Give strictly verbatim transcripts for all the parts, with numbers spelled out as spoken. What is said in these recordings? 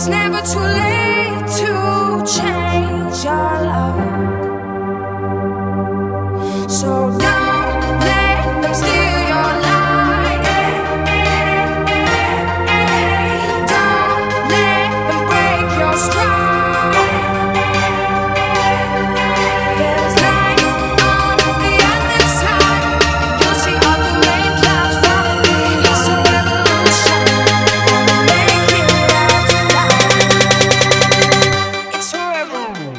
never too late to change your love. So don't let them steal your light. Don't let them break your stride. There's light on the other side. You'll see all the rain clouds falling. It's a revolution. Make it out tonight. It's a revolution.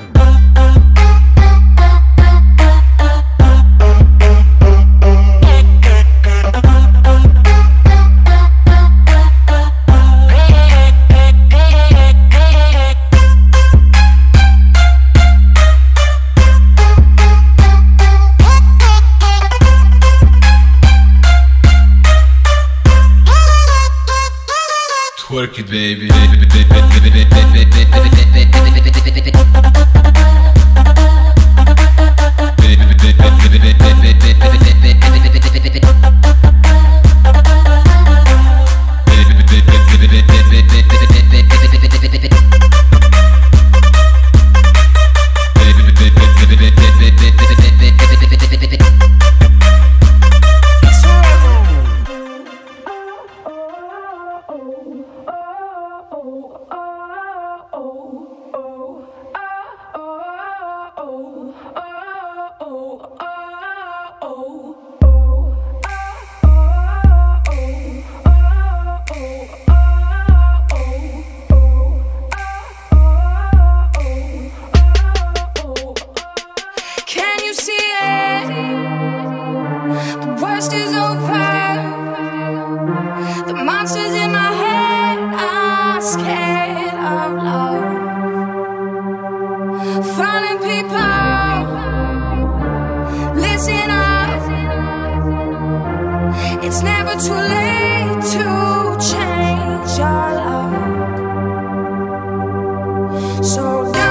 Twerk it, baby. Can you see it? The worst is over. The monsters in my head are scared of love. Fallen people, listen up. It's never too late to change your love. So don't